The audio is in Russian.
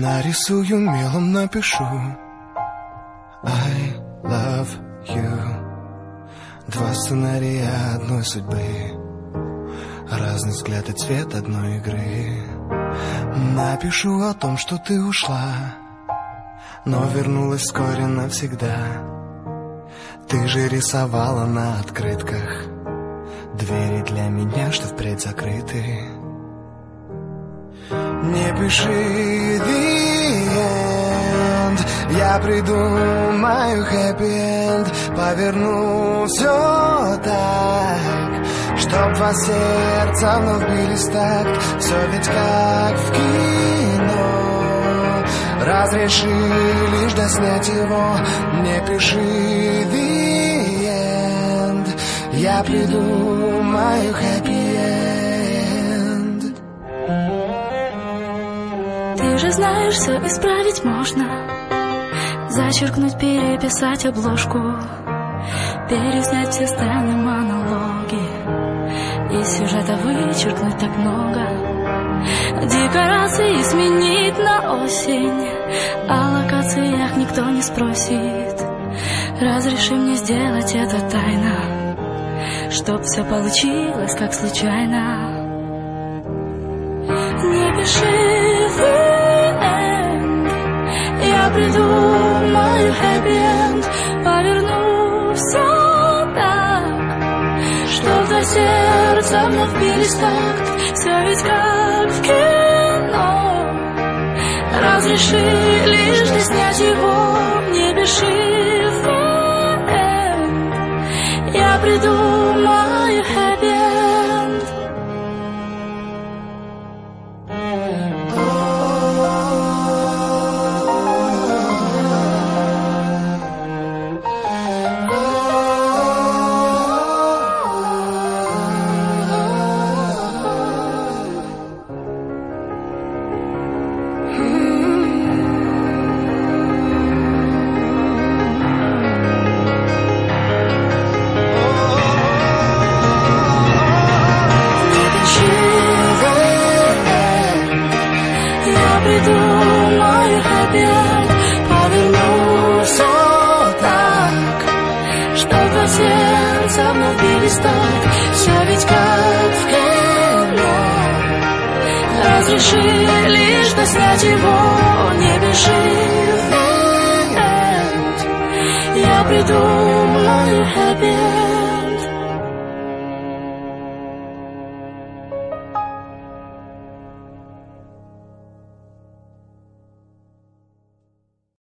Нарисую мелом, напишу I love you. Два сценария одной судьбы, разный взгляд и цвет одной игры. Напишу о том, что ты ушла, но вернулась вскоре навсегда. Ты же рисовала на открытках двери для меня, что впредь закрыты. Не пиши the end, я придумаю happy end. Поверну все так, чтоб два сердца вновь бились в такт. Все ведь как в кино, разреши лишь доснять его. Не пиши the end, я придумаю happy end. Ты же знаешь, все исправить можно. Зачеркнуть, переписать обложку, переснять все сцены, монологи, из сюжета вычеркнуть так много. Декорации сменить на осень, о локациях никто не спросит. Разреши мне сделать это тайно, чтоб все получилось как случайно. Не пиши the end, я придумаю happy end. Поверну все так, чтоб два сердца вновь бились в такт. Все ведь как в кино, разреши лишь доснять его. Не пиши the end, я придумаю happy end. Придумаю happy end, поверну все так, что два сердца вновь бились в такт. Все ведь как в кино, разреши лишь доснять его. Не пиши the end, я придумаю happy end.